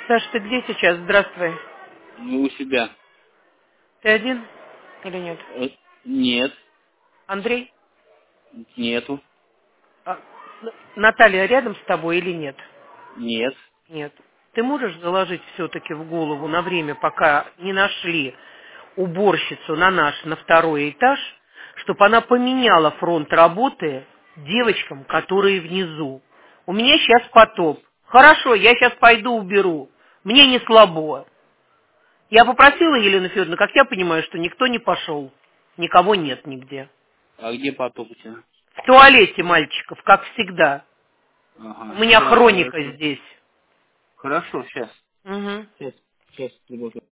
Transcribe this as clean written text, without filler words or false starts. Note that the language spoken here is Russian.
Саш, ты где сейчас? Здравствуй. Ну, у себя. Ты один или нет? Нет, Андрей? нету. А, Наталья рядом с тобой или нет? Нет. Нет. Ты можешь заложить все-таки в голову на время, пока не нашли уборщицу на второй этаж, чтобы она поменяла фронт работы девочкам, которые внизу. У меня сейчас потоп. Хорошо, я сейчас пойду уберу. Мне не слабо. Я попросила Елену Федоровну, как я понимаю, что никто не пошел. Никого нет нигде. А где потоп у тебя? В туалете мальчиков, как всегда. У Ага, меня сейчас, хроника хорошо. здесь. Хорошо, сейчас. Угу. Сейчас, любовь.